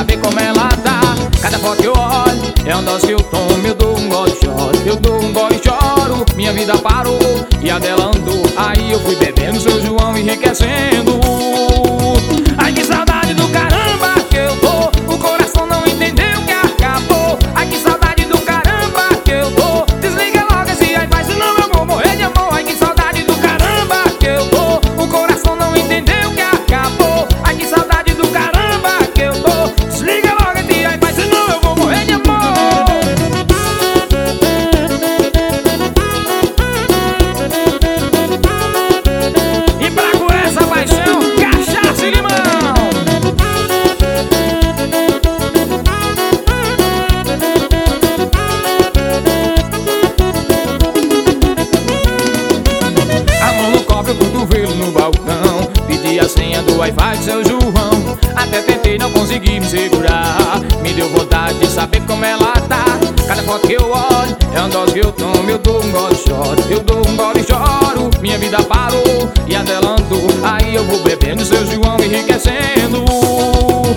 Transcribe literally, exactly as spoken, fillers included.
saber como ela tá. Cada foto que eu olho é um doce que eu tomo. Eu dou um gole e choro, eu dou um gole e choro. Minha vida parou e a dela andou. Aí eu fui bebendo seu João enriquecendo. Ai que saudade do caramba que eu tô, o coração não entendeu que acabou. Ai que saudade do caramba que eu tô, desliga logo esse Wi-Fi senão eu vou morrer de amor. Ai que saudade do caramba que eu tô, o coração não entendeu que acabou. Ai que saudade do caramba que eu tô, desliga logo esse Wi-Fi senão eu vou morrer de amor. E pra curar essa paixão, cachaça e limão. A mão no copo, o cotovelo no balcão, pedi a senha do Wi-Fi de seu João. Até tentei, não consegui me segurar. Me deu vontade de saber como ela tá. Cada foto que eu olho é um dose que eu tomo. Eu dou um gole e choro, eu dou um gole e choro. Minha vida parou e a dela andou. Aí eu vou bebendo seu João enriquecendo.